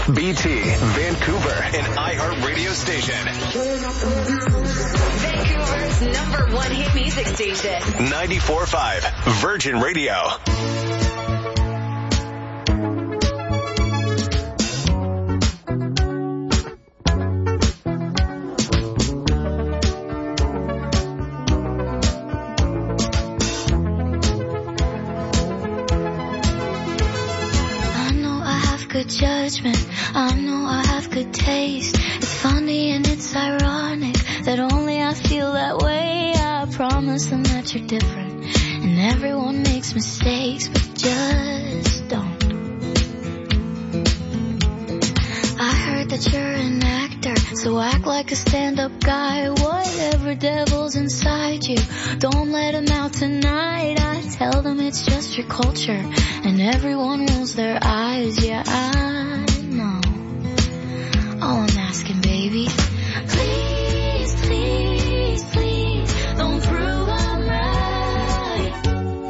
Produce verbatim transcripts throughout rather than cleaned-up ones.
B T, Vancouver, an iHeart radio station. Vancouver's number one hit music station. ninety-four point five, Virgin Radio. Judgment, I know I have good taste. It's funny and it's ironic that only I feel that way. I promise them that you're different and everyone makes mistakes, but just don't. I heard that you're an actor, so act like a stand-up guy. Whatever devil's inside you, don't let him out tonight. I tell them it's just your culture and everyone rolls their eyes. Yeah, I know. All I'm asking, baby, please, please, please, don't prove I'm right.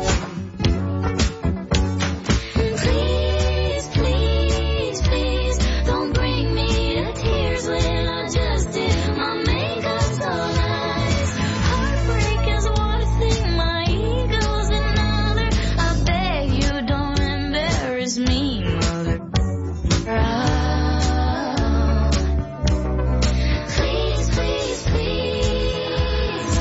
Please, please, please, don't bring me to tears when I just did my makeup so nice. Heartbreak is one thing, my ego's another. I beg you don't embarrass me, mother. Please, please, please.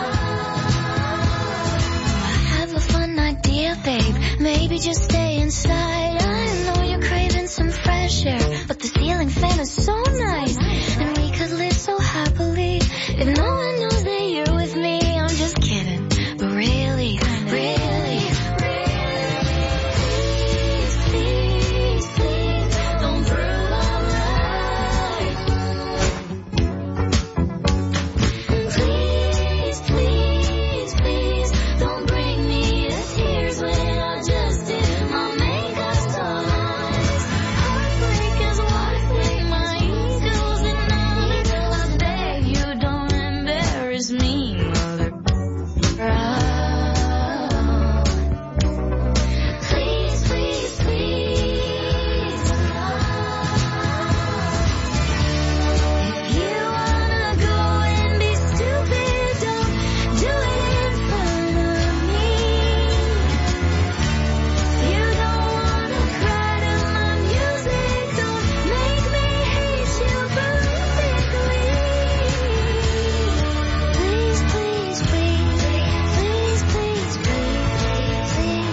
I have a fun idea, babe. Maybe just stay inside. I know you're craving some fresh air, but the ceiling fan is so nice, and we could live so happily if no one knows that you're with me. I'm just kidding, but really, really, please, please, please, don't prove I'm right. Please, please, please, don't bring me to tears when I just did my makeup so nice. Heartbreak is one thing, my ego's another. I beg you don't embarrass me, mother. Please, please, please. If you wanna go and be stupid, don't do it in front of me. You don't wanna cry to my music, don't make me hate you perfectly. Please, please, please, please, please, please, please, please.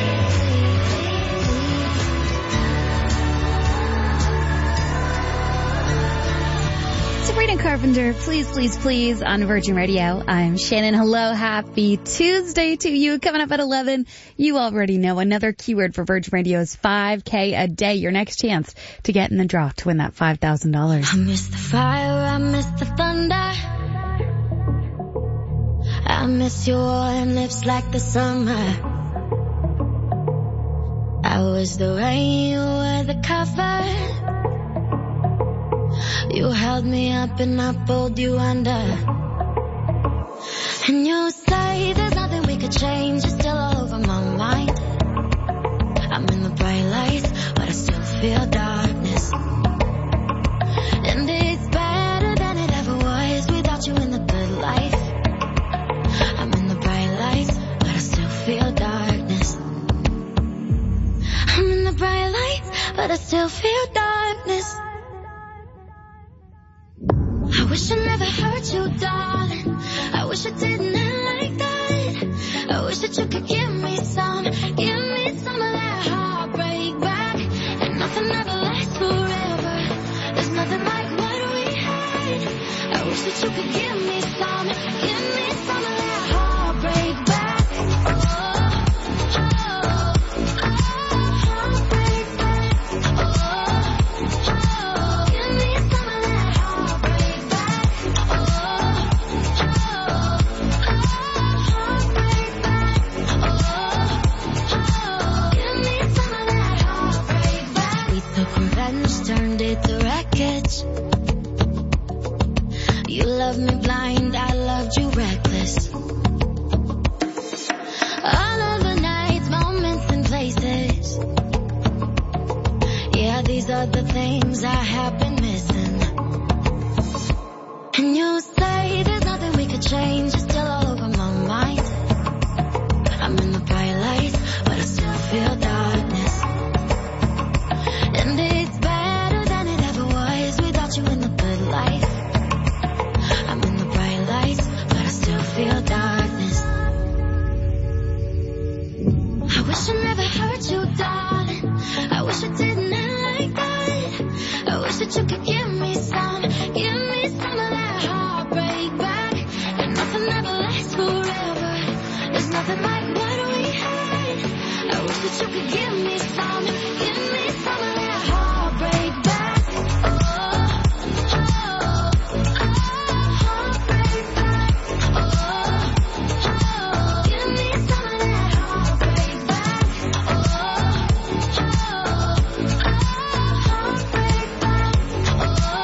Sabrina Carpenter, Please, Please, Please on Virgin Radio. I'm Shannon. Hello, happy Tuesday to you. Coming up at eleven, you already know another keyword for Virgin Radio is five K a day. Your next chance to get in the draw to win that five thousand dollars. I miss the fire, I miss the thunder. I miss your warm lips like the summer. I was the rain, you were the cover. You held me up and I pulled you under. And you say there's nothing we could change. You're still all over my mind. I'm in the bright lights, but I still feel darkness. And it's better than it ever was without you in the good life. I'm in the bright lights, but I still feel darkness. I'm in the bright lights, but I still feel darkness. I wish I never hurt you, darling. I wish I didn't like that. I wish that you could give me some, give me some of that heartbreak back. And nothing ever lasts forever. There's nothing like what we had. I wish that you could give me some, give me some of that heartbreak back. Oh, oh, oh, heartbreak back. Oh, oh, give me some of that heartbreak back. Oh, oh, oh, heartbreak back. Oh, oh, give me some of that heartbreak back. We took revenge, turned it to wreckage. You loved me blind, I loved you reckless. All of the nights, moments and places. Yeah, these are the things I feel darkness. I wish I never hurt you, darling. I wish I didn't end like that. I wish that you could give me some, give me some of that heartbreak back. And nothing ever lasts forever. There's nothing like what we had. I wish that you could give me some, give me some of that heartbreak back. Oh, oh, oh, heartbreak back. Oh, oh, give me some of that heartbreak back. Oh, oh, heartbreak back. Oh,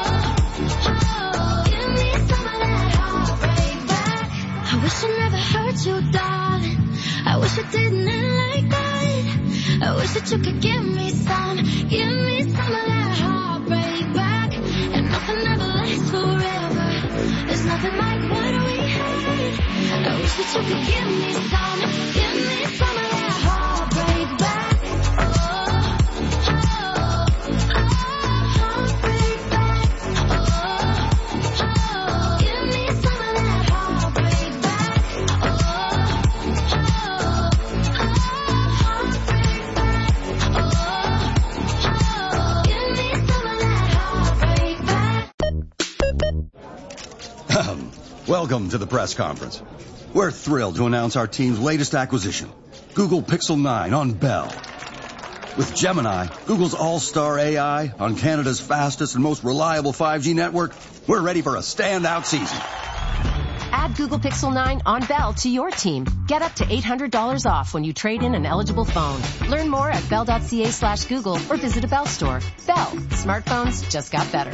oh, give me some of that heartbreak back. I wish I never hurt you, darling. I wish I didn't end like that. I wish that you could give me some, give me some of that heartbreak back. And nothing ever lasts forever. There's nothing like what we had. I wish that you could give me some, give me some of that heartbreak back. Oh, oh, oh, heartbreak back. Oh, oh, give me some of that heartbreak back. Oh, oh, heartbreak back. Oh, oh, give me some of that heartbreak back. Welcome to the press conference. We're thrilled to announce our team's latest acquisition, Google Pixel nine on Bell. With Gemini, Google's all-star A I on Canada's fastest and most reliable five G network, we're ready for a standout season. Add Google Pixel nine on Bell to your team. Get up to eight hundred dollars off when you trade in an eligible phone. Learn more at bell.ca slash Google or visit a Bell store. Bell. Smartphones just got better.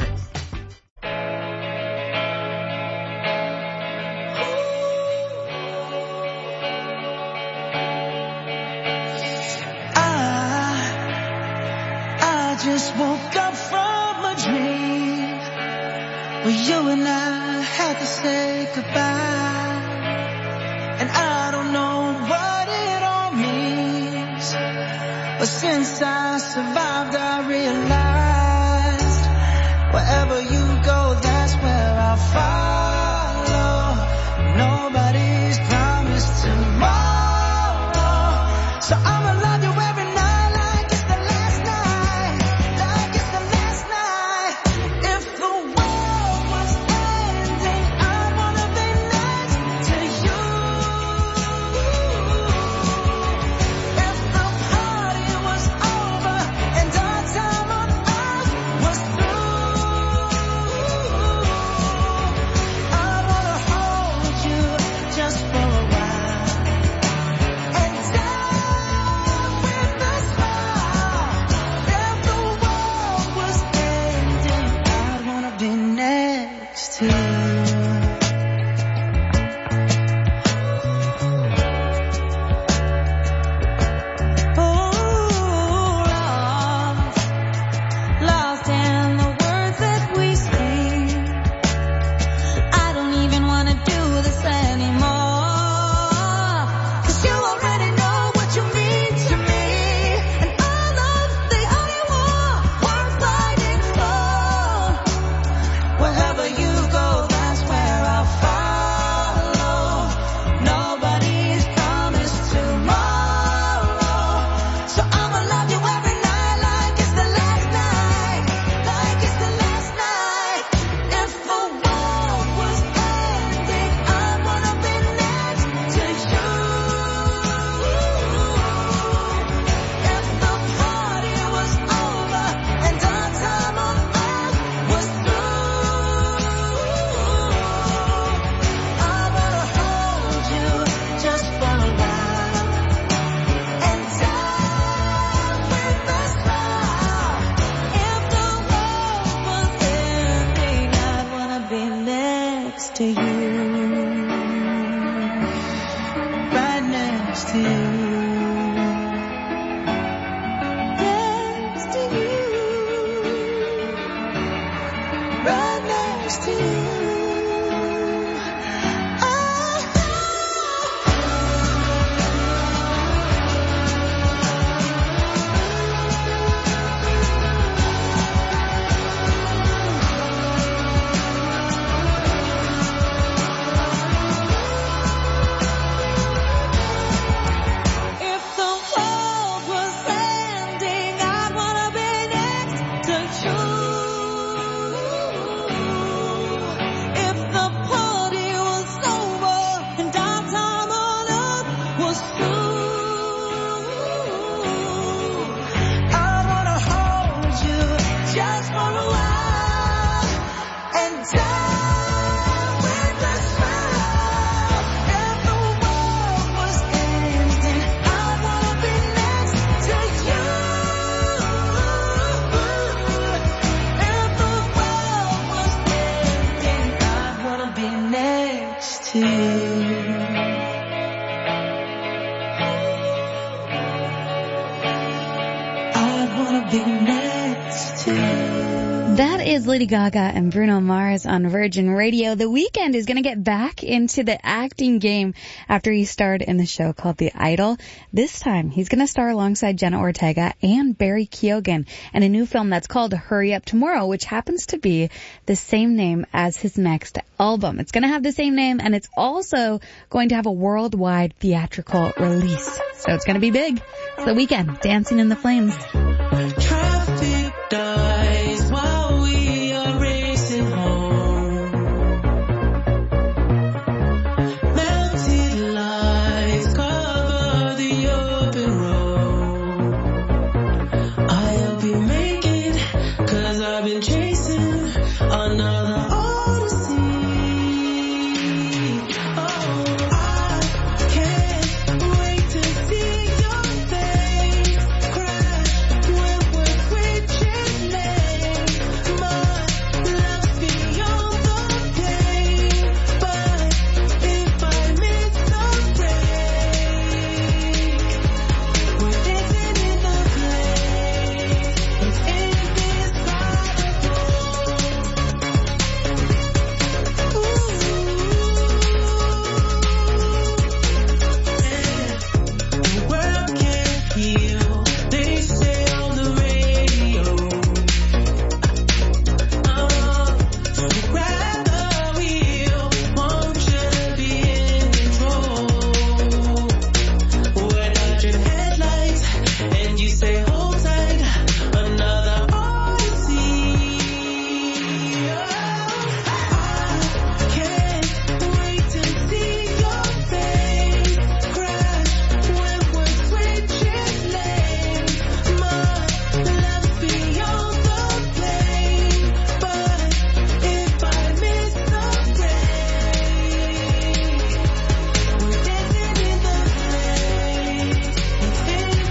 I just woke up from a dream where you and I had to say goodbye. And I don't know what it all means, but since I survived I realized wherever you go, that's where I'll follow. Nobody's promised tomorrow, so I'ma love you every night. is Lady Gaga and Bruno Mars on Virgin Radio. The Weeknd is going to get back into the acting game after he starred in the show called The Idol. This time, he's going to star alongside Jenna Ortega and Barry Keoghan in a new film that's called Hurry Up Tomorrow, which happens to be the same name as his next album. It's going to have the same name, and it's also going to have a worldwide theatrical release. So it's going to be big. It's The Weeknd, Dancing in the Flames. Traffic dies while we are racing home. Melted lights cover the open road. I'll be making, cause I've been chasing another odyssey. Oh, I can't wait to see your face crash when we're switching lanes. My love's beyond the pain, but if I miss the break, we're dancing in the place. It's indescribable. The world can't heal, they say on the radio. Oh, so grab the wheel, won't you be in control? We're dodging headlights, and you say hold tight, another odyssey. I can't wait to see your face crash when we're switching lanes. My love's beyond the pain, but if I miss the break, we're dancing in the place. It's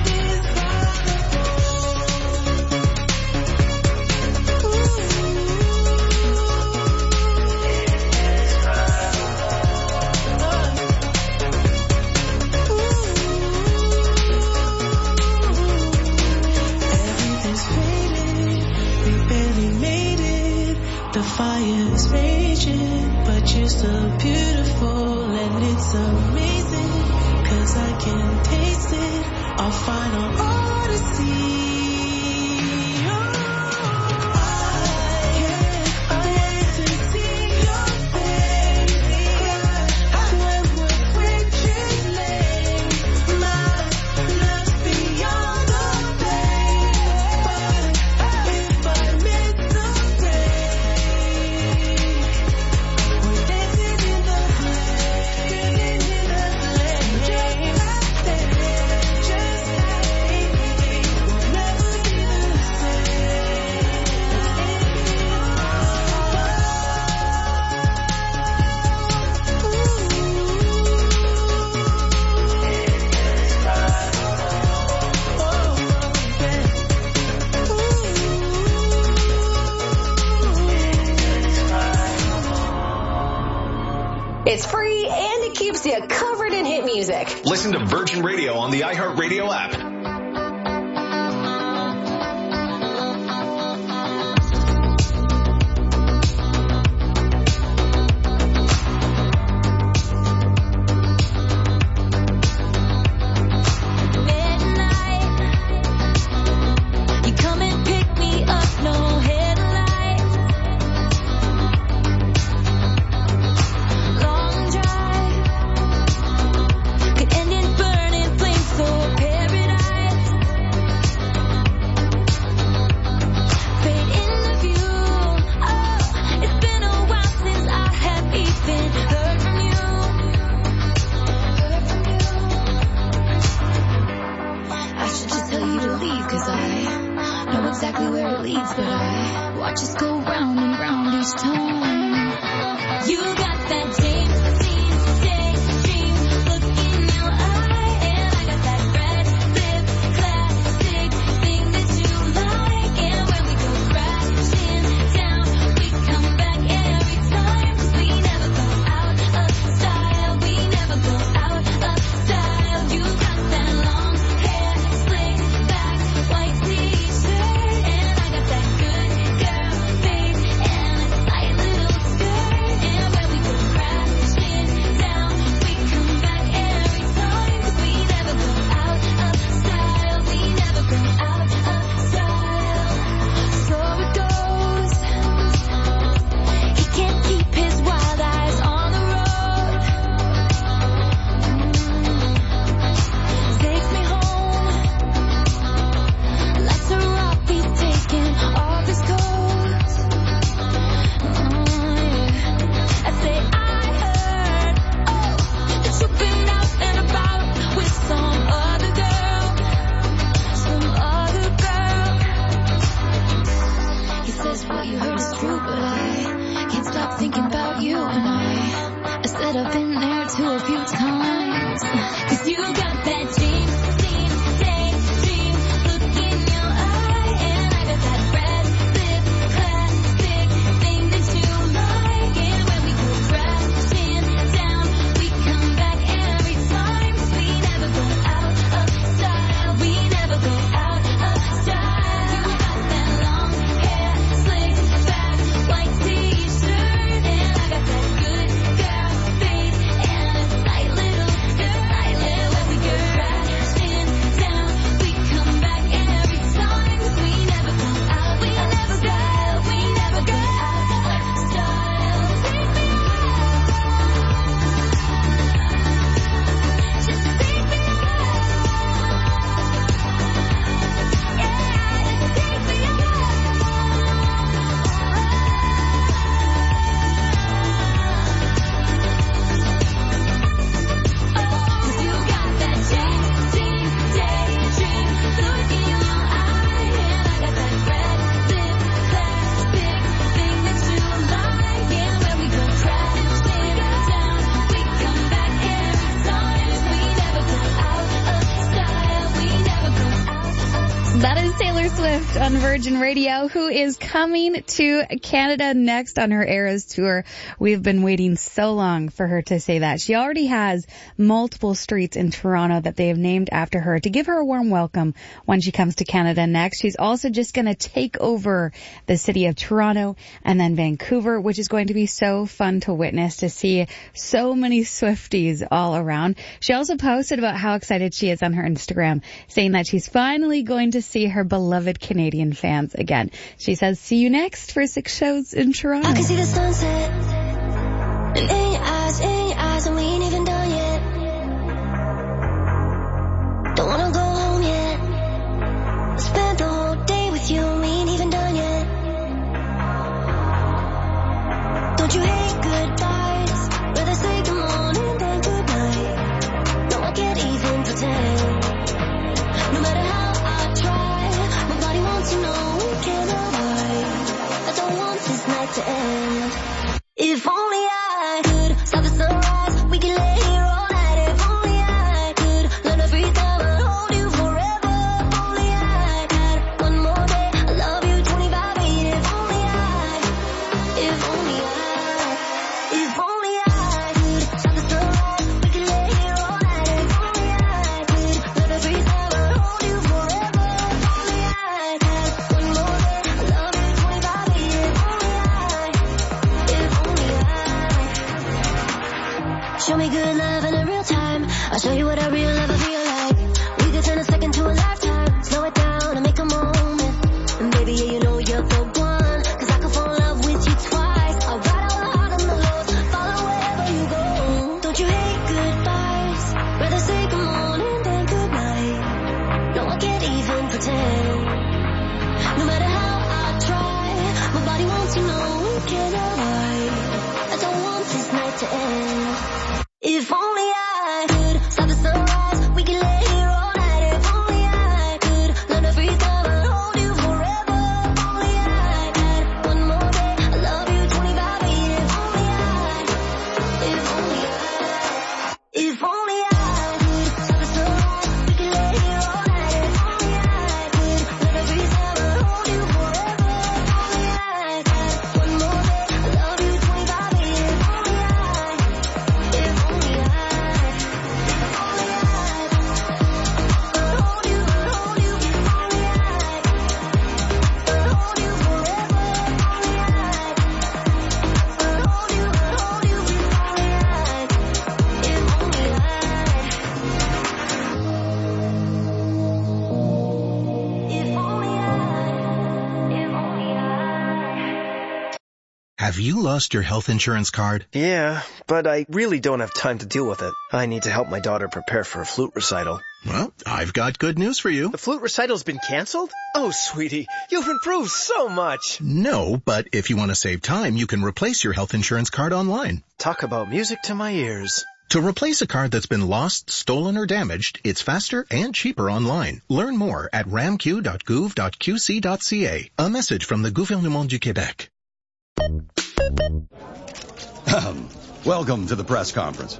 Everything's faded, we barely made it. The fire is raging, but you're still beautiful, and it's amazing, cause I can taste it, our final odyssey. Oh, I can't wait to see your face crash when we're switching lanes. My love's beyond the pain, but if I miss the break, we're dancing in the place, dancing in the place, just like that, just like we'll never be the It's free and it keeps you covered in hit music. Listen to Virgin Radio on the iHeartRadio app. Midnight, you come and pick me up, no headlights. Long drive could end in burning flames, so paradise. Fade in the view. Oh, it's been a while since I have even heard from you. Heard from you. I should just tell you to leave, cause I know exactly where it leads, but I watch us go round and round each time. You got that James Dean daydream look in your eye, and I got that red lip classic thing that you like. And when we go crashing down, we come back every time, 'cause we never go out of style, we never go out of style. You got that long hair, slick back, white t-shirt, and I got that good girl arms. Cause you got that dream, dream, daydream look in your eye. And I got that red lip, classic thing that you like. And when we go crashing down, we come back every time. 'Cause we never go out of style. We never go out of style. You got that long hair, slicked back, white t-shirt. And I got that good girl face and a tight little skirt. And when we go crashing down, we come back every time. 'Cause we never go out, we never go, we never go out of style. Take me out, just take me out, yeah, take me out. Cause you got that dream, dream, daydream look in your eye. And I got that red lip, classic thing that you like. And when we go crashing down, we come back every time. 'Cause we never go out of style. We never go out of That is Taylor Swift on Virgin Radio, who is coming to Canada next on her Eras tour. We've been waiting so long for her to say that. She already has multiple streets in Toronto that they have named after her to give her a warm welcome when she comes to Canada next. She's also just going to take over the city of Toronto and then Vancouver, which is going to be so fun to witness, to see so many Swifties all around. She also posted about how excited she is on her Instagram, saying that she's finally going to see her beloved Canadian fans again. She says, see you next for six shows in Toronto. I can see the sunset, and in your eyes, in your eyes, and we ain't even done yet. Don't wanna go home yet. I spent the whole day with you, and we ain't even done yet. Don't you hate goodbyes? Rather say good morning than good night. No, I can't even pretend. No matter how I try, my body wants to know we cannot hide. I don't want this night to end. If only I could stop the sunrise, we can lay here all night. If only I could learn to breathe down and hold you forever. If only I had one more day, I love you twenty-five eight. If only I, if only I, if only I could stop the sunrise, we can lay here all night. If only I could learn to breathe down and hold you forever. If only I had one more day, I love you twenty-five eight. If only I, if only I. Show me good love in a real time. I'll show you what a real lover feel like. We could turn a second to a lifetime. Slow it down and make a moment. And baby, yeah, you know you're the one. 'Cause I could fall in love with you twice. I'll ride out hard on the lows, follow wherever you go. Don't you hate goodbyes? Rather say good morning than good night. No, I can't even pretend. No matter how I try, my body wants to know we cannot hide. I don't want this night to end. If only I could stop the sunrise, we can lay here all night. If only I could learn to breathe down and hold you forever. If only I had one more day, I love you twenty-five eight. If only I, if only I, if only I could stop the sunrise, we can lay here all night. If only I could learn to breathe down and hold you forever. If only I had one more day, I love you twenty-five eight. If only I, if only I, if only I could hold you, could hold you. If only I could hold you forever. If only I could hold you, could hold you. If only I, if only I, if only I, if only I. Have you lost your health insurance card? Yeah, but I really don't have time to deal with it. I need to help my daughter prepare for a flute recital. Well, I've got good news for you. The flute recital's been canceled? Oh, sweetie, you've improved so much. No, but if you want to save time, you can replace your health insurance card online. Talk about music to my ears. To replace a card that's been lost, stolen, or damaged, it's faster and cheaper online. Learn more at ramq dot gouv dot q c dot c a. A message from the Gouvernement du Québec. Welcome to the press conference.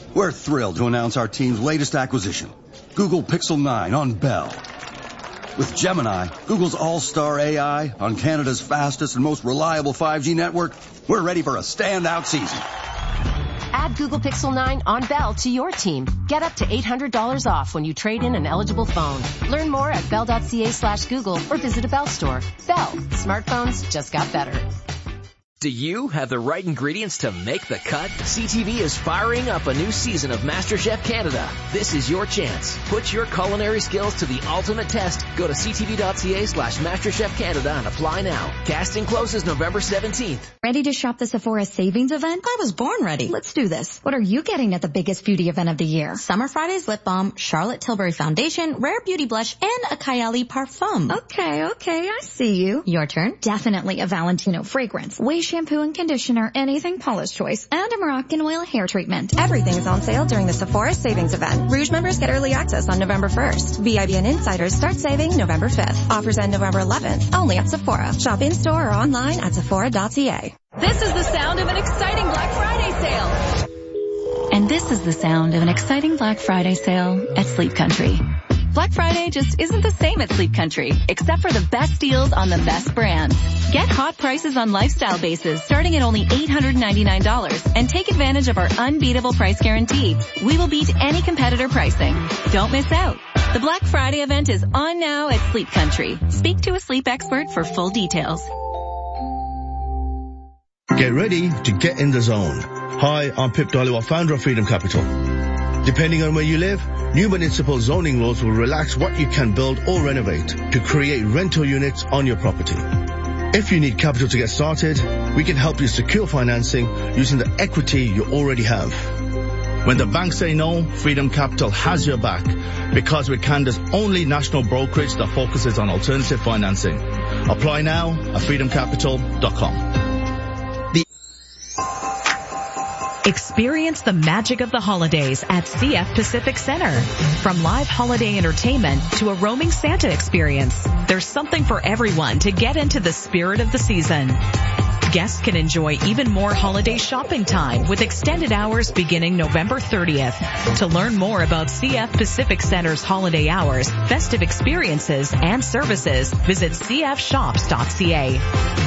We're thrilled to announce our team's latest acquisition, Google Pixel nine on Bell. With Gemini, Google's all-star A I on Canada's fastest and most reliable five G network, we're ready for a standout season. Add Google Pixel nine on Bell to your team. Get up to eight hundred dollars off when you trade in an eligible phone. Learn more at bell.ca slash Google or visit a Bell store. Bell. Smartphones just got better. Do you have the right ingredients to make the cut? C T V is firing up a new season of MasterChef Canada. This is your chance. Put your culinary skills to the ultimate test. Go to ctv.ca slash MasterChef Canada and apply now. Casting closes November seventeenth. Ready to shop the Sephora Savings event? I was born ready. Let's do this. What are you getting at the biggest beauty event of the year? Summer Fridays lip balm, Charlotte Tilbury foundation, Rare Beauty blush, and a Kylie parfum. Okay, okay, I see you. Your turn. Definitely a Valentino fragrance. Way shampoo and conditioner, anything Paula's choice, and a Moroccan oil hair treatment. Everything is on sale during the Sephora Savings event. Rouge members get early access on November first. V I B and insiders start saving November fifth. Offers end November eleventh. Only at Sephora. Shop in store or online at sephora dot c a. This is the sound of an exciting Black Friday sale. And this is the sound of an exciting Black Friday sale at Sleep Country. Black Friday just isn't the same at Sleep Country, except for the best deals on the best brands. Get hot prices on lifestyle bases starting at only eight hundred ninety-nine dollars and take advantage of our unbeatable price guarantee. We will beat any competitor pricing. Don't miss out. The Black Friday event is on now at Sleep Country. Speak to a sleep expert for full details. Get ready to get in the zone. Hi, I'm Pip Dhaliwal, founder of Freedom Capital. Depending on where you live, new municipal zoning laws will relax what you can build or renovate to create rental units on your property. If you need capital to get started, we can help you secure financing using the equity you already have. When the banks say no, Freedom Capital has your back because we're Canada's only national brokerage that focuses on alternative financing. Apply now at freedom capital dot com. Experience the magic of the holidays at C F Pacific Center. From live holiday entertainment to a roaming Santa experience, there's something for everyone to get into the spirit of the season. Guests can enjoy even more holiday shopping time with extended hours beginning November thirtieth. To learn more about C F Pacific Center's holiday hours, festive experiences, and services, visit c f shops dot c a.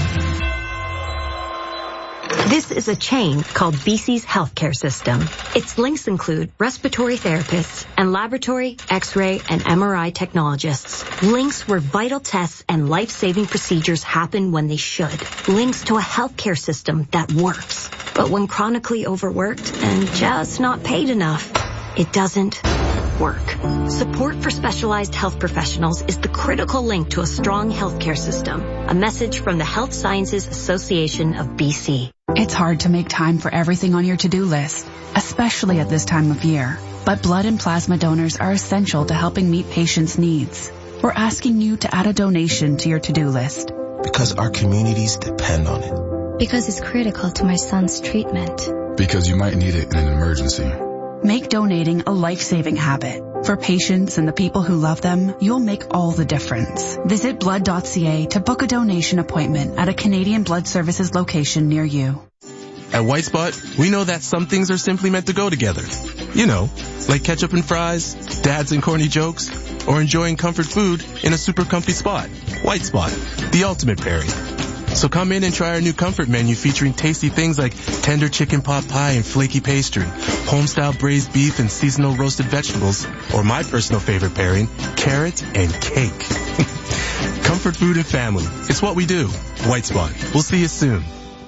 This is a chain called B C's healthcare system. Its links include respiratory therapists and laboratory, X-ray, and M R I technologists. Links where vital tests and life-saving procedures happen when they should. Links to a healthcare system that works. But when chronically overworked and just not paid enough, it doesn't work. Support for specialized health professionals is the critical link to a strong healthcare system. A message from the Health Sciences Association of B C. It's hard to make time for everything on your to-do list, especially at this time of year. But blood and plasma donors are essential to helping meet patients' needs. We're asking you to add a donation to your to-do list. Because our communities depend on it. Because it's critical to my son's treatment. Because you might need it in an emergency. Make donating a life-saving habit. For patients and the people who love them, you'll make all the difference. Visit blood dot c a to book a donation appointment at a Canadian Blood Services location near you. At White Spot, we know that some things are simply meant to go together. You know, like ketchup and fries, dads and corny jokes, or enjoying comfort food in a super comfy spot. White Spot, the ultimate pairing. So come in and try our new comfort menu featuring tasty things like tender chicken pot pie and flaky pastry, home-style braised beef and seasonal roasted vegetables, or my personal favorite pairing, carrot and cake. Comfort food and family. It's what we do. White Spot. We'll see you soon.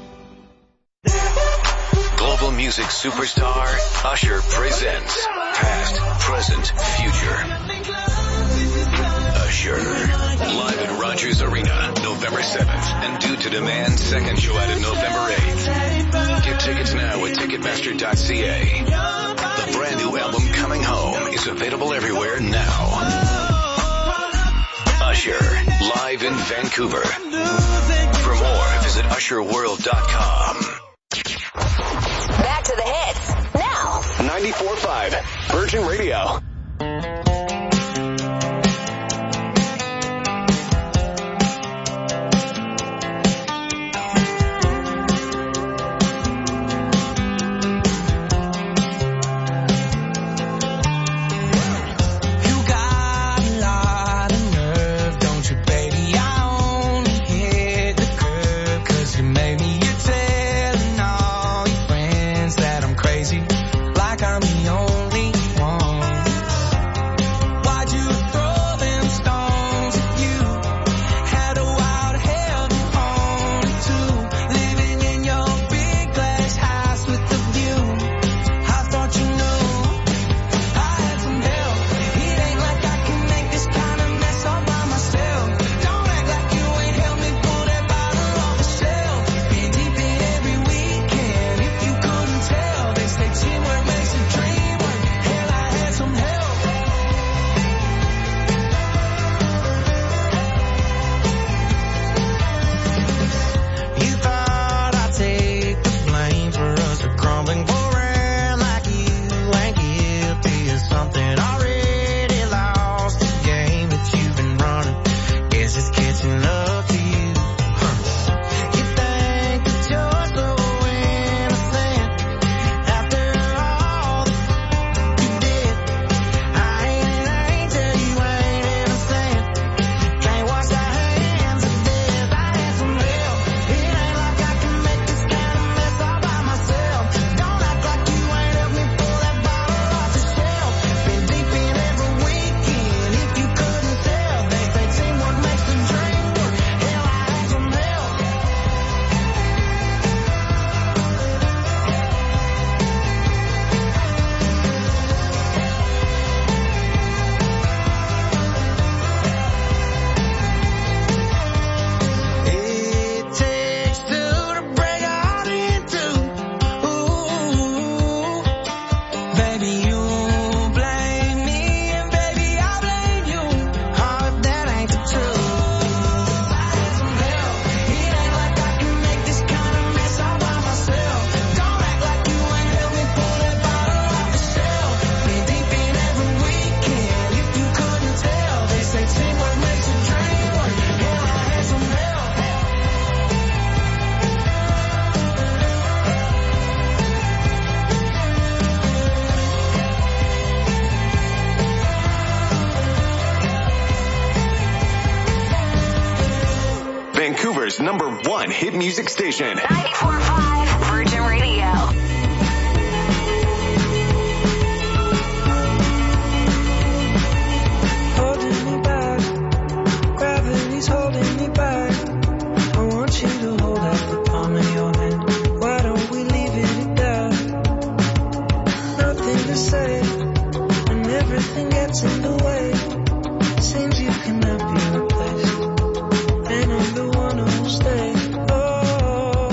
Global music superstar Usher presents Past, Present, Future. Usher. Live at Rogers Arena, November seventh, and Due to Demand second show added November eighth. Get tickets now at ticketmaster dot c a. The brand new album Coming Home is available everywhere now. Usher, live in Vancouver. For more, visit usher world dot com. Back to the hits, now. ninety-four point five, Virgin Radio. Rochester's number one hit music station. ninety-four point five Virgin Radio. Holding me back, gravity's holding me back. I want you to hold out the palm of your hand. Why don't we leave it at that? Nothing to say, and everything gets in the way. Seems you cannot be replaced, and I'm the one who will stay. Oh,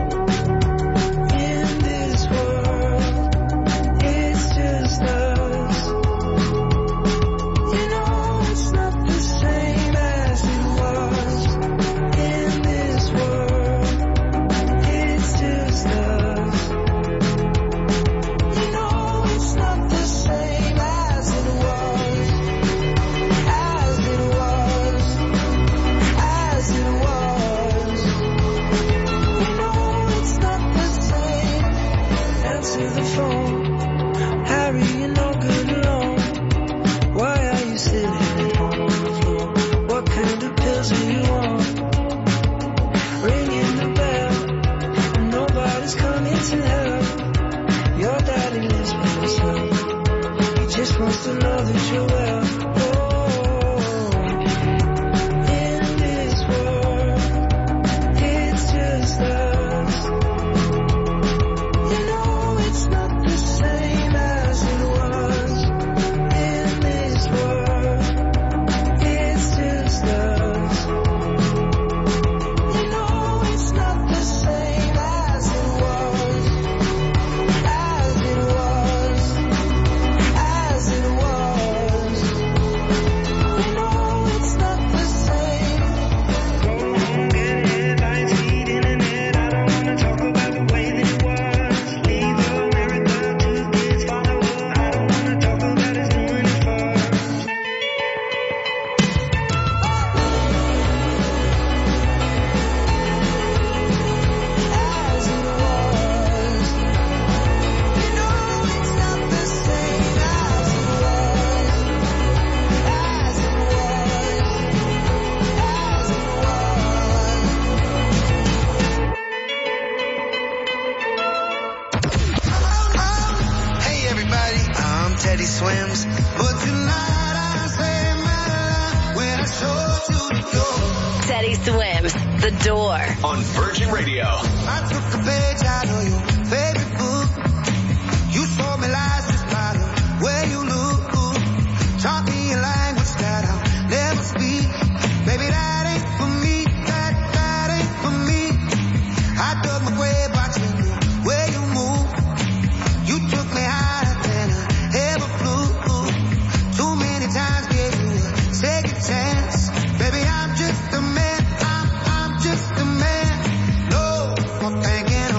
in this world, it's just us. You know it's not the same as it was. In this world, it's just us. You know it's not the same as it was. As it was. As it was. You know it's not the same. Answer the phone. Harry, you're no good alone. Why are you sitting at home on the floor? What kind of pills are you on? Ringing the bell, and nobody's coming to help. Your daddy lives by himself. He just wants to know that you're well. Oh, in this world, it's just us. You know it's not the same as it was. In this world, it's just us. You know it's not the same as it was. As it was. As it was. You know it's not the same. Go on, get it, lights, heat, internet. I don't wanna talk about the way that it was. Leave America, two kids, follow her. I don't wanna talk about us doing it first. As it was. You know it's not the same as it was. As it was. As it was. Hey everybody, I'm Teddy Swims, but tonight I say my line when I show you the door. Teddy Swims, The Door. On Virgin Radio. I took a page out of your favorite book. You told me lies just by the way you look. Taught me a language that I'll never speak. Baby, that ain't for me. That, that ain't for me. I dug my grave watching the way you move. You took me higher than I ever flew. Too many times gave you a second chance. Baby, I'm just a man. I'm, I'm just a man. No more thinking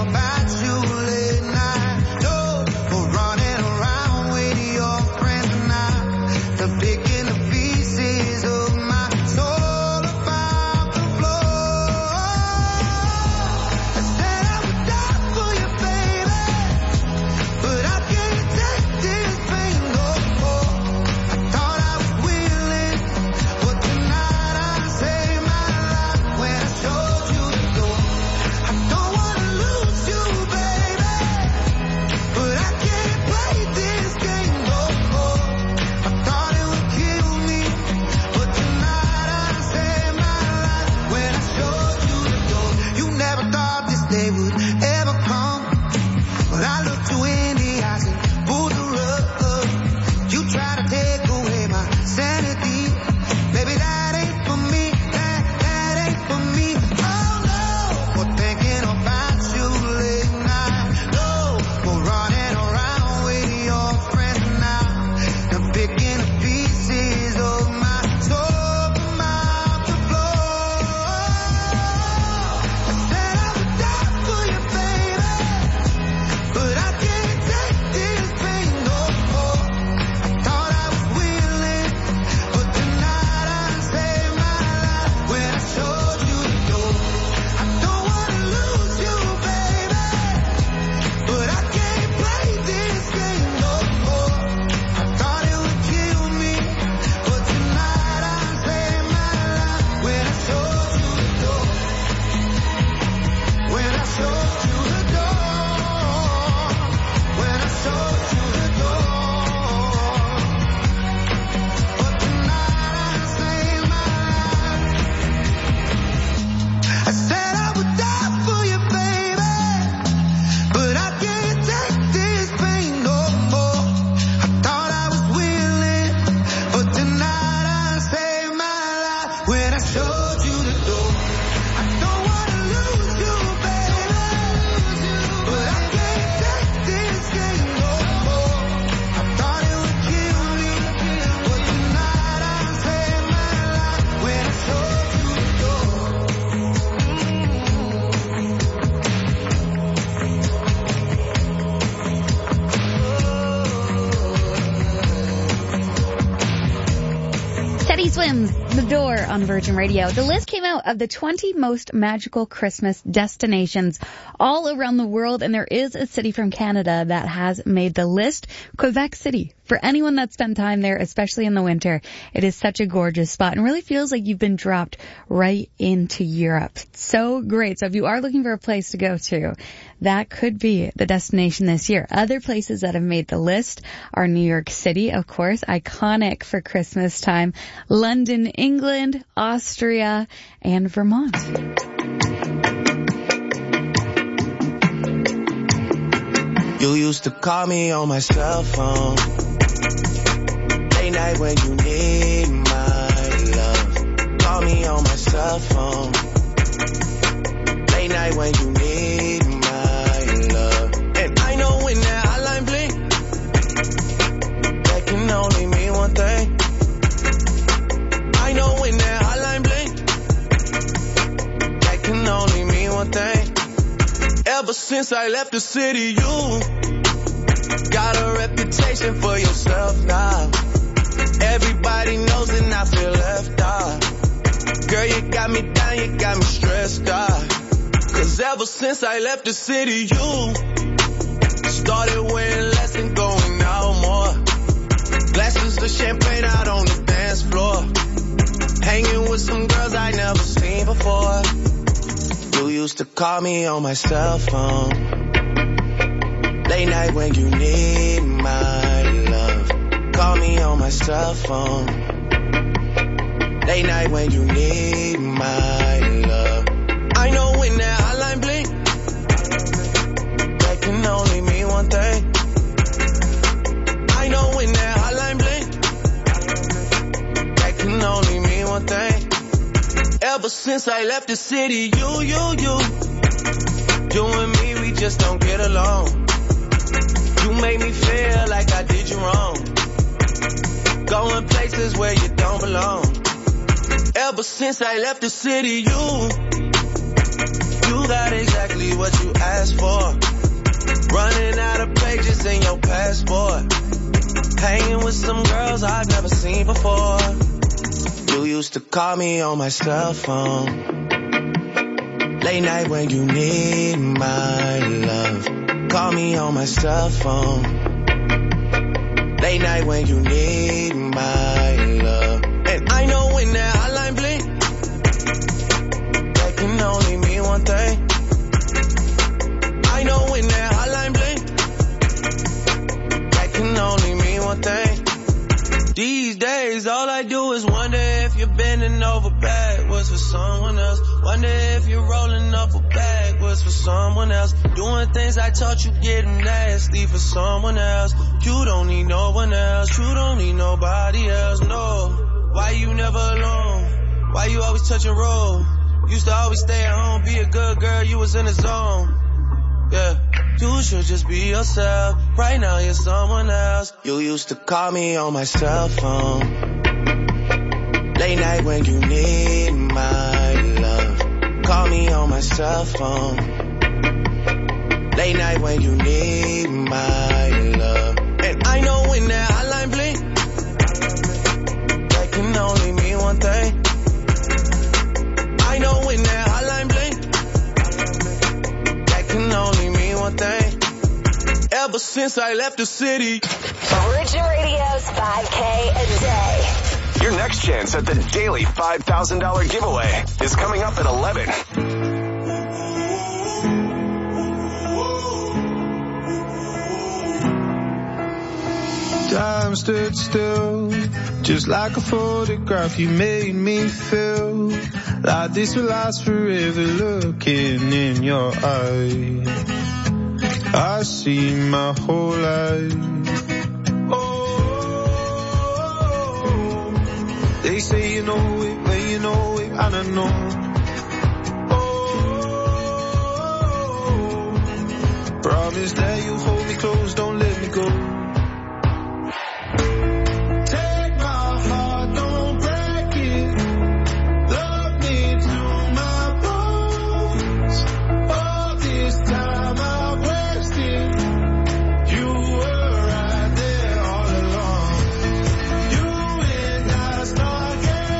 Swims, The Door on Virgin Radio. The list came out of the twenty most magical Christmas destinations all around the world, and there is a city from Canada that has made the list, Quebec City. For anyone that spent time there, especially in the winter, it is such a gorgeous spot and really feels like you've been dropped right into Europe. So great. So if you are looking for a place to go to, that could be the destination this year. Other places that have made the list are New York City, of course, iconic for Christmas time, London, England, Austria, and Vermont. You used to call me on my cell phone, late night when you need my love. Call me on my cell phone, late night when you need my love. And I know when that hotline blink, that can only mean one thing. I know when that hotline blink, that can only mean one thing. Ever since I left the city, you got a reputation for yourself now. Everybody knows and I feel left out. Girl, you got me down, you got me stressed out. Cause ever since I left the city, you started wearing less and going out more. Glasses of champagne out on the dance floor, hanging with some girls I never seen before. You used to call me on my cell phone, late night when you need my love. Call me on my cell phone, late night when you need my love. I know when that hotline blink, that can only mean one thing. I know when that hotline blink, that can only mean one thing. Ever since I left the city, you, you, you, you and me, we just don't get along. You made me feel like I did you wrong, going places where you don't belong. Ever since I left the city, you, you got exactly what you asked for. Running out of pages in your passport, hanging with some girls I've never seen before. You used to call me on my cell phone, late night when you need my love. Call me on my cell phone, late night when you need my love. And I know when that hotline blink, that can only mean one thing. I know when that hotline blink, that can only mean one thing. These days, all I do is wonder if you're bending over backwards for someone else. Wonder if you're rolling up a backwards for someone else. Doing things I taught you, getting nasty for someone else. You don't need no one else. You don't need nobody else, no. Why you never alone? Why you always touch and roll? Used to always stay at home, be a good girl, you was in the zone. Yeah. You should just be yourself. Right now you're someone else. You used to call me on my cell phone, late night when you need my love. Call me on my cell phone, late night when you need my love. And I know when that hotline blink, that can only mean one thing. I know when that hotline blink, that can only mean one thing. Ever since I left the city, Virgin Radio's five K a day. Your next chance at the daily five thousand dollars giveaway is coming up at eleven. Time stood still, just like a photograph. You made me feel like this will last forever. Looking in your eyes, I see my whole life. Oh, they say you know it when you know it, and I know. Oh, promise that you hold me close, don't let me go. Again.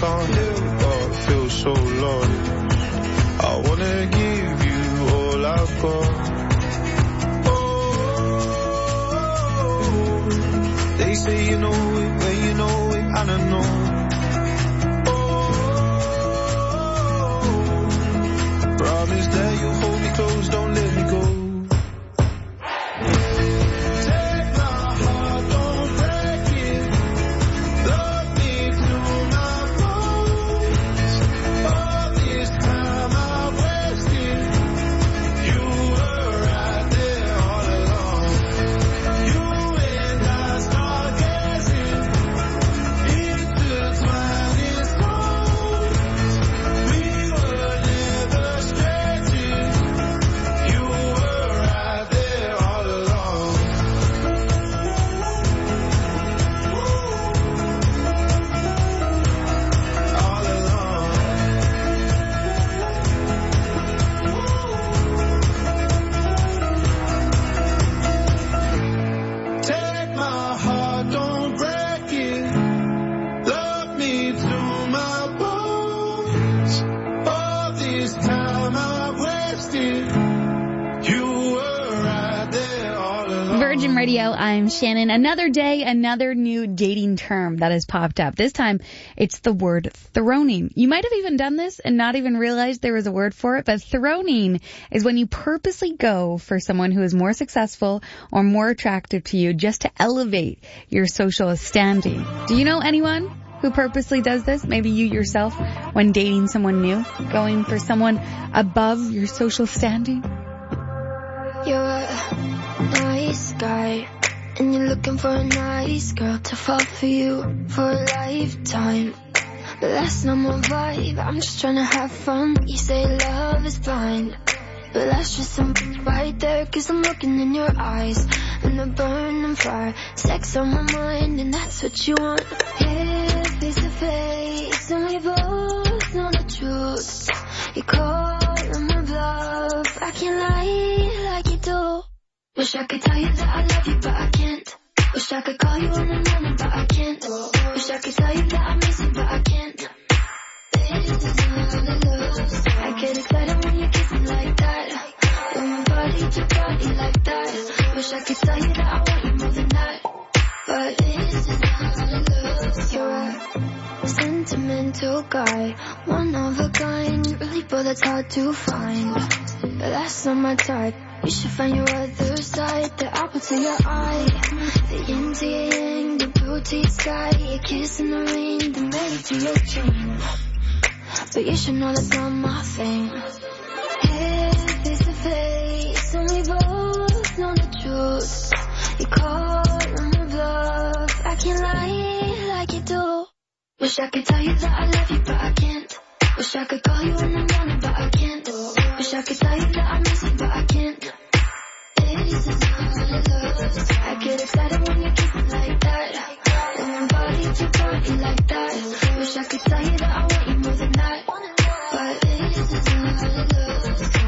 can't help but feel so lost. I wanna give you all I've got. Oh, they say you know it when you know it, and I know. Oh, promise that you'll hold me close, don't let me go. Radio, I'm Shannon. Another day, another new dating term that has popped up. This time, it's the word throning. You might have even done this and not even realized there was a word for it, but throning is when you purposely go for someone who is more successful or more attractive to you just to elevate your social standing. Do you know anyone who purposely does this? Maybe you yourself when dating someone new, going for someone above your social standing? You're a nice guy, and you're looking for a nice girl to fall for you for a lifetime. But that's not my vibe, I'm just trying to have fun. You say love is blind, but that's just something right there, cause I'm looking in your eyes, and I'm burning fire. Sex on my mind, and that's what you want. Here, face to face, and we both know the truth. You call on my bluff, I can't lie like you do. Wish I could tell you that I love you, but I can't. Wish I could call you in the morning, but I can't. Wish I could tell you that I miss you, but I can't. This is not love. I get excited when you kiss me like that. When my body to body like that. Wish I could tell you that I want you more than that. But this is not love. You're a sentimental guy, one of a kind, really, but that's hard to find. But that's not my type. You should find your other side, the apple to your eye, the yin to your yang, the blue to your sky, your kiss in the rain, the melody to your chain. But you should know that's not my thing. Hey, face to face, and we both know the truth. You call on my bluff, I can't lie like you do. Wish I could tell you that I love you, but I can't. Wish I could call you in the morning, but I can't. Wish I could tell you that I miss you, but I can't. This is not love. I get excited when you kiss me like that. When my body to body like that. Wish I could tell you that I want you more than that. But this is not love.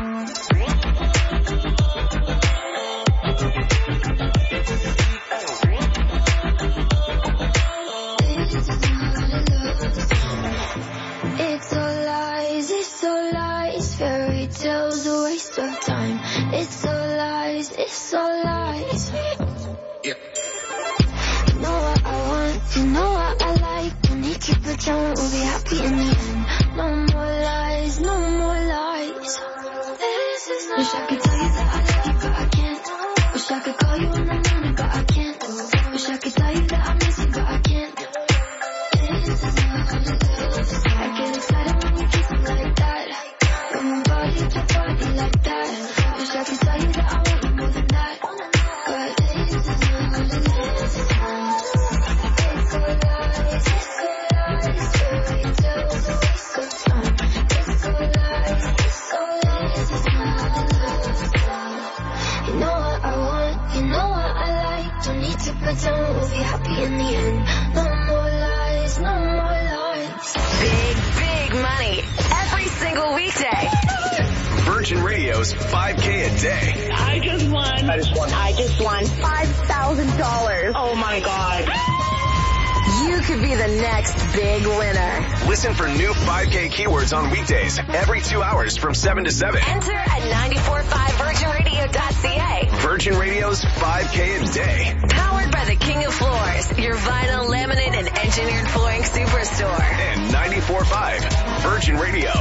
This is not love. It's all lies, it's all lies. Fairy tales, a waste of time. It's all lies, it's all lies. Yeah. You know what I want, you know what I like. Don't need to pretend we'll be happy in the end. No more lies, no more lies. This is not. Wish I could tell you that I love you, but I can't. Wish I could call you in the morning, but I can't. Wish I could tell you that I miss you, but I can't. This is not. I get excited when you kiss me like that. When my body to body like that. Wish I could tell you that I want you more than that. But this is not love. It's all lies, it's all lies. Fairy tales, a waste of time. It's all lies, it's all lies. It's not love. You know what I want, you know what I like. Don't need to pretend we'll be happy in the end. No more lies, no more lies. Big, big money every single weekday. Virgin Radio's five K a day. I just won. I just won. I just won five thousand dollars. Oh my God. You could be the next big winner. Listen for new five K keywords on weekdays every two hours from seven to seven. Enter at nine four five virgin radio dot c a. Virgin Radio's five K a day. Powered by the King of Floors, your vinyl, laminate, and engineered flooring superstore. And ninety-four point five Virgin Radio.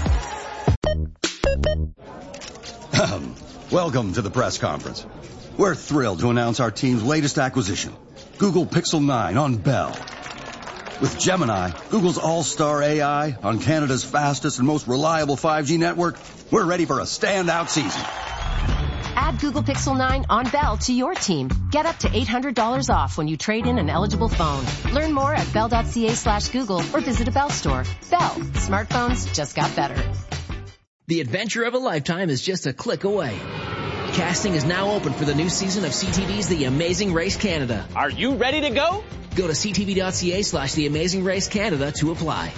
Welcome to the press conference. We're thrilled to announce our team's latest acquisition, Google Pixel nine on Bell. With Gemini, Google's all-star A I, on Canada's fastest and most reliable five G network, we're ready for a standout season. Add Google Pixel nine on Bell to your team. Get up to eight hundred dollars off when you trade in an eligible phone. Learn more at bell.ca slash Google or visit a Bell store. Bell. Smartphones just got better. The adventure of a lifetime is just a click away. Casting is now open for the new season of C T V's The Amazing Race Canada. Are you ready to go? Go to ctv.ca slash The Amazing Race Canada to apply.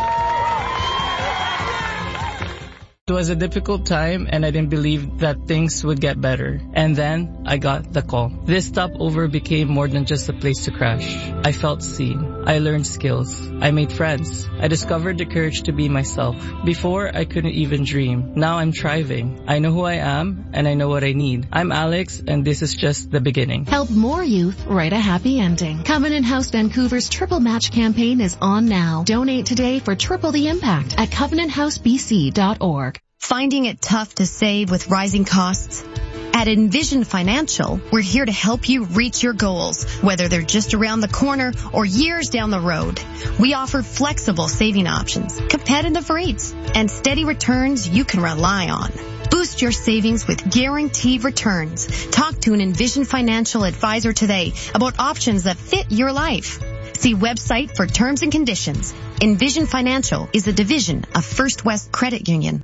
It was a difficult time and I didn't believe that things would get better. And then I got the call. This stopover became more than just a place to crash. I felt seen. I learned skills. I made friends. I discovered the courage to be myself. Before, I couldn't even dream. Now I'm thriving. I know who I am and I know what I need. I'm Alex and this is just the beginning. Help more youth write a happy ending. Covenant House Vancouver's Triple Match campaign is on now. Donate today for Triple the Impact at covenant house b c dot org. Finding it tough to save with rising costs? At Envision Financial, we're here to help you reach your goals, whether they're just around the corner or years down the road. We offer flexible saving options, competitive rates, and steady returns you can rely on. Boost your savings with guaranteed returns. Talk to an Envision Financial advisor today about options that fit your life. See website for terms and conditions. Envision Financial is a division of First West Credit Union.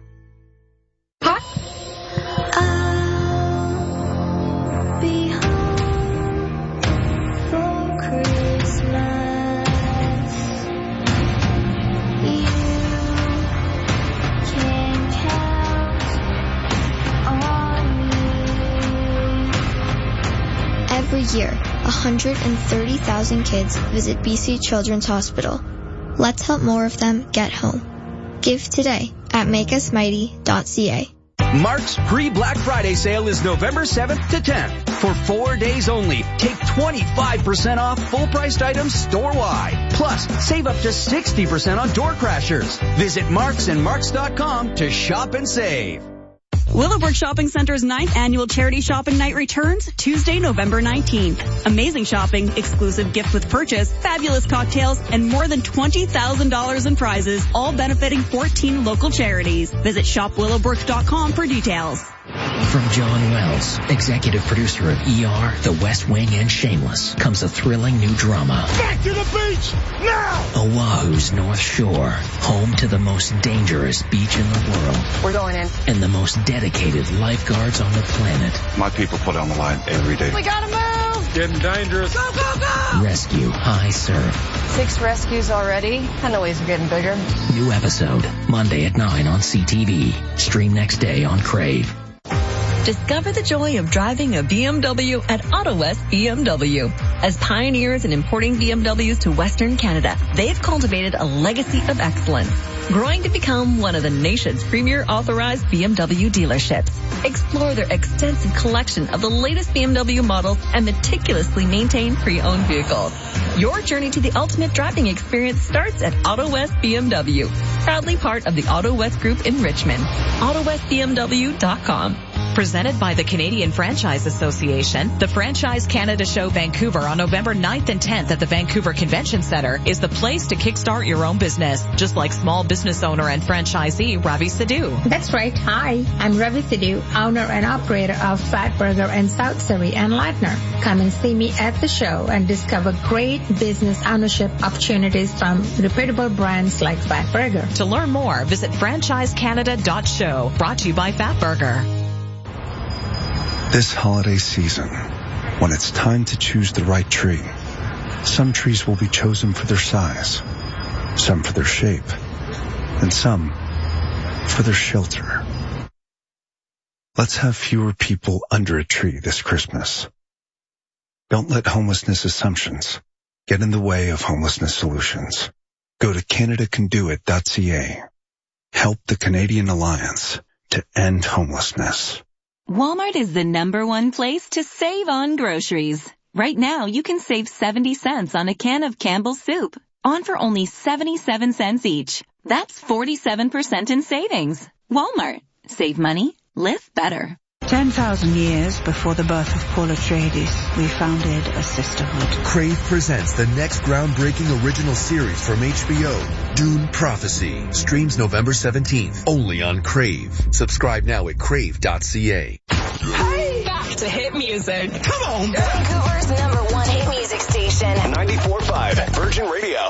Every year, one hundred thirty thousand kids visit B C Children's Hospital. Let's help more of them get home. Give today at make us mighty dot c a. Mark's pre-Black Friday sale is November seventh to tenth. For four days only, take twenty-five percent off full-priced items store-wide. Plus, save up to sixty percent on door crashers. Visit marks and marks dot com to shop and save. Willowbrook Shopping Center's ninth annual charity shopping night returns Tuesday, November nineteenth. Amazing shopping, exclusive gift with purchase, fabulous cocktails, and more than twenty thousand dollars in prizes, all benefiting fourteen local charities. Visit shop willowbrook dot com for details. From John Wells, executive producer of E R, The West Wing, and Shameless, comes a thrilling new drama. Back to the beach, now! Oahu's North Shore, home to the most dangerous beach in the world. We're going in. And the most dedicated lifeguards on the planet. My people put on the line every day. We gotta move! Getting dangerous. Go, go, go! Rescue High Surf. Six rescues already. And the waves are getting bigger. New episode, Monday at nine on C T V. Stream next day on Crave. Discover the joy of driving a B M W at Auto West B M W. As pioneers in importing B M Ws to Western Canada, they've cultivated a legacy of excellence, growing to become one of the nation's premier authorized B M W dealerships. Explore their extensive collection of the latest B M W models and meticulously maintained pre-owned vehicles. Your journey to the ultimate driving experience starts at Auto West B M W, proudly part of the Auto West Group in Richmond. auto west b m w dot com. Presented by the Canadian Franchise Association, the Franchise Canada Show Vancouver on November ninth and tenth at the Vancouver Convention Center is the place to kickstart your own business, just like small business owner and franchisee Ravi Sidhu. That's right. Hi, I'm Ravi Sidhu, owner and operator of Fat Burger and South Surrey and Lightner. Come and see me at the show and discover great business ownership opportunities from reputable brands like Fat Burger. To learn more, visit franchise canada dot show, brought to you by Fat Burger. This holiday season, when it's time to choose the right tree, some trees will be chosen for their size, some for their shape, and some for their shelter. Let's have fewer people under a tree this Christmas. Don't let homelessness assumptions get in the way of homelessness solutions. Go to Canada Can Do It dot C A. Help the Canadian Alliance to end homelessness. Walmart is the number one place to save on groceries. Right now, you can save seventy cents on a can of Campbell's soup, on for only seventy-seven cents each. That's forty-seven percent in savings. Walmart. Save money, live better. ten thousand years before the birth of Paul Atreides, we founded a sisterhood. Crave presents the next groundbreaking original series from H B O, Dune Prophecy. Streams November seventeenth, only on Crave. Subscribe now at crave dot C A. Hey! Back to hit music. Come on! Vancouver's number one hit music station. ninety-four point five Virgin Radio.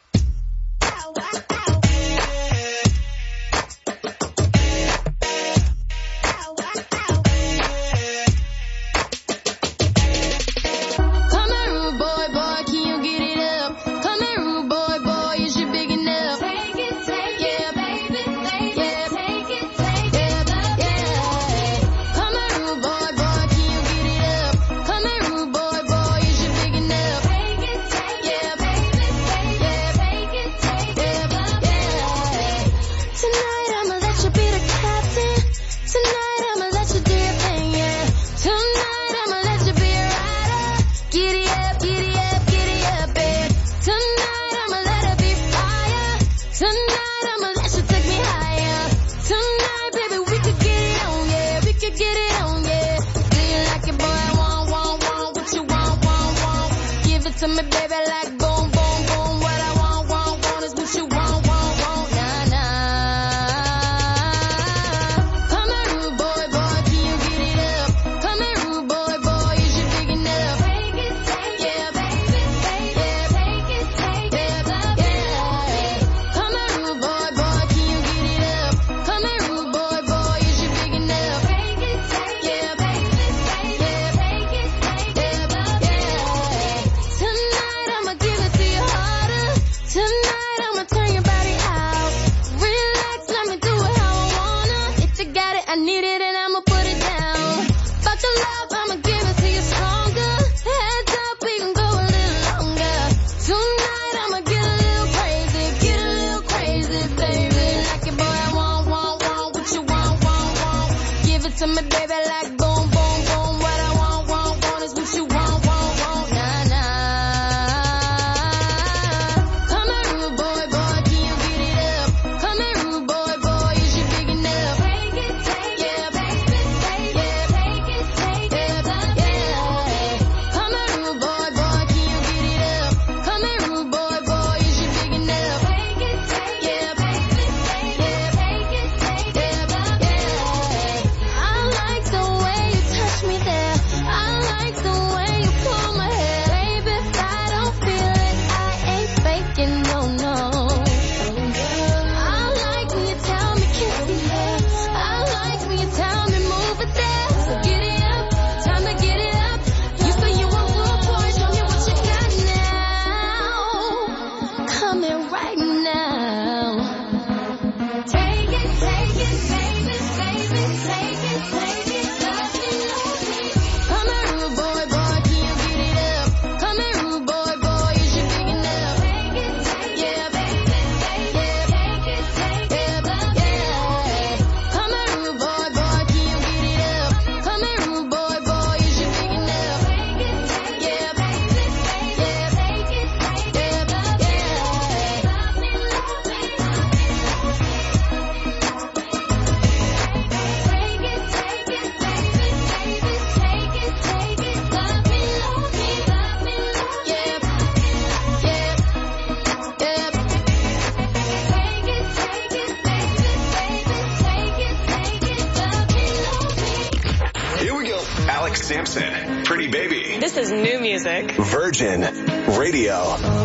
Sampson, Pretty Baby. This is new music. Virgin Radio.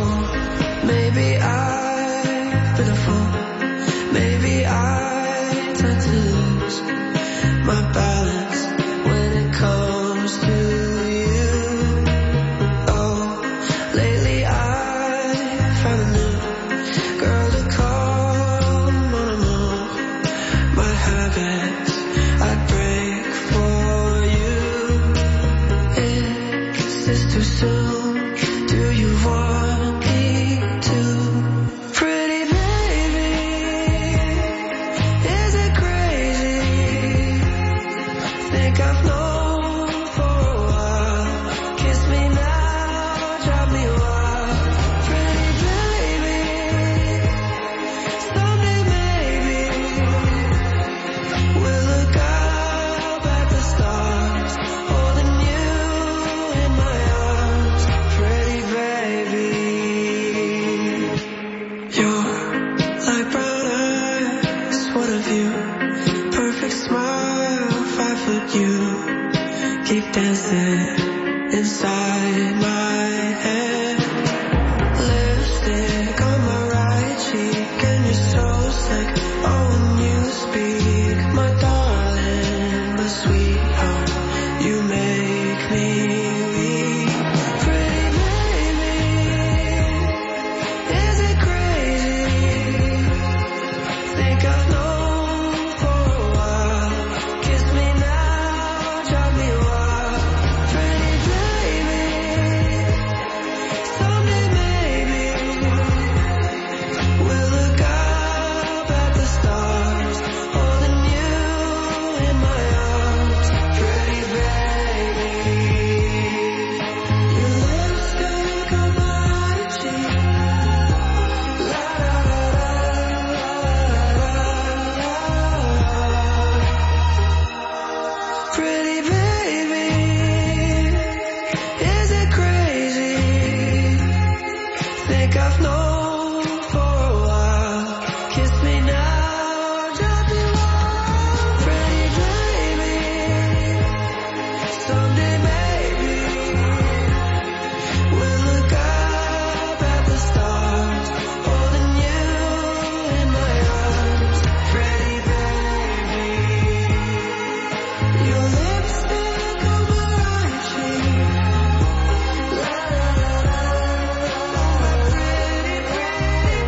Oh, maybe I've been a fool. Maybe I tend to lose my balance when it comes to you. Oh, lately I found a new girl to call when I'm off my habits. I'd break for you. Is this too soon? Do you want me to. Pretty baby, is it crazy? Think I've known for a while. Kiss me now, drive me wild. Pretty baby, someday maybe we'll look up at the stars, holding you in my arms. Pretty baby, you're like brown eyes, what a view. Perfect smile, five foot you. Keep dancing inside my head. Lipstick on my right cheek, and you're so sick. Oh, when you speak, my darling, my sweetheart, you make me weep. Pretty baby, is it crazy? Think I've known for a while. Kiss me now, drive me wild. Pretty baby, someday maybe we'll look up at the stars, holding you in my arms. Pretty baby, your lipstick on my cheek. La la la la. Pretty baby, is it crazy? Think I've known for a while. Kiss me now, drive me wild. Pretty baby, someday maybe we'll look up at the stars, holding you in my arms. Pretty baby, your lipstick on my right cheek. La la la la. Pretty, pretty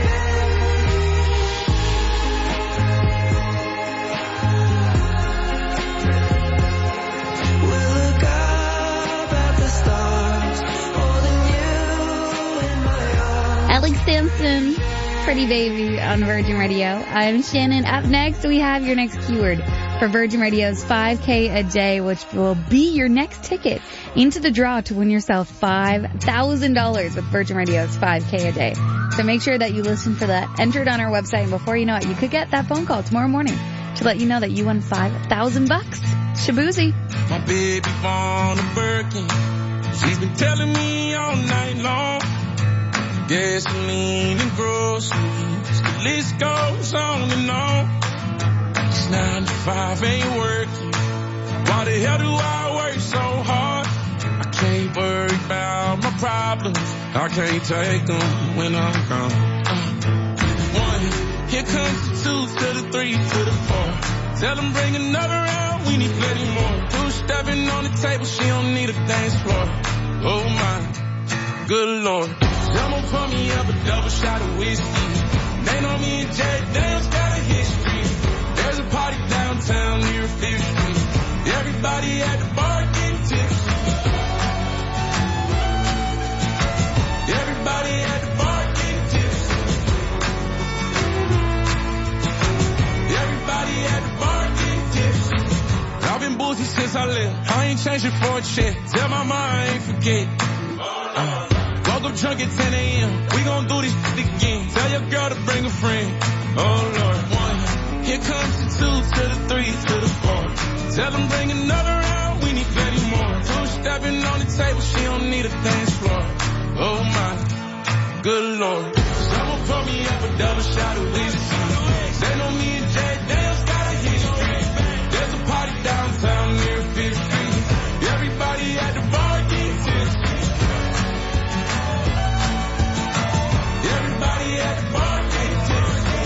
baby. We'll look up at the stars, holding you in my arms. Alex Sampson, Pretty Baby on Virgin Radio. I'm Shannon. Up next, we have your next keyword for Virgin Radio's five K a day, which will be your next ticket into the draw to win yourself five thousand dollars with Virgin Radio's five K a day. So make sure that you listen for that. Enter it on our website, and before you know it, you could get that phone call tomorrow morning to let you know that you won five thousand bucks. Shabuzi. My baby born a Birkin. She's been telling me all night long. Gasoline and groceries. The list goes on and on. This nine to five ain't working. Why the hell do I work so hard? I can't worry about my problems. I can't take them when I'm gone. Uh, one, here comes the two to the three to the four. Tell them bring another round, we need plenty more. Two stepping on the table, she don't need a dance floor. Oh my, good lord. Someone pour me up a double shot of whiskey. They know me and Jay Daniels got a history. There's a party downtown near Fifth Street. Everybody at the bar getting tipsy. Everybody at the bar getting tipsy. Everybody at the bar getting tipsy. I've been boozy since I left. I ain't changing for a check. Tell my mama I ain't forget. Uh, woke up drunk at ten a.m. We gon' do this shit again. Tell your girl to bring a friend. Oh Lord. One. Here comes the two to the three to the four. Tell them bring another round. We need plenty more. Two stepping on the table. She don't need a dance floor. Oh my, good lord. Someone pour me up a double shot of whiskey. They know me and Jay Daniels got a history. There's a party downtown near Fifth Street. Everybody at the bar getting tipsy. Everybody at the bar getting tipsy.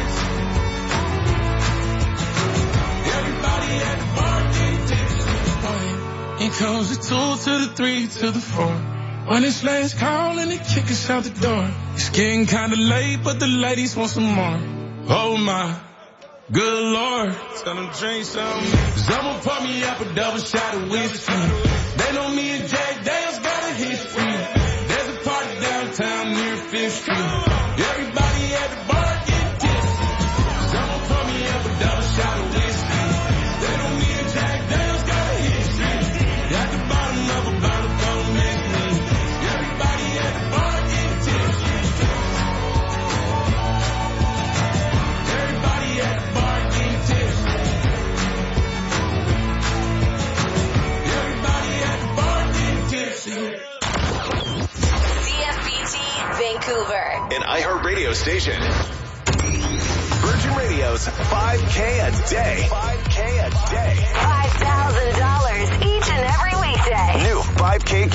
Everybody at the bar getting tipsy. Here comes the two to the three to the four. When it's last call and they kick us out the door. It's getting kinda late, but the ladies want some more. Oh my, good lord. Tell them drink some. Someone pour me up a double shot of whiskey. They know me and Jay Daniels got a history. There's a party Vancouver. An iHeartRadio station. Virgin Radio's five K a day. five K a day. five thousand dollars each and every weekday. New five K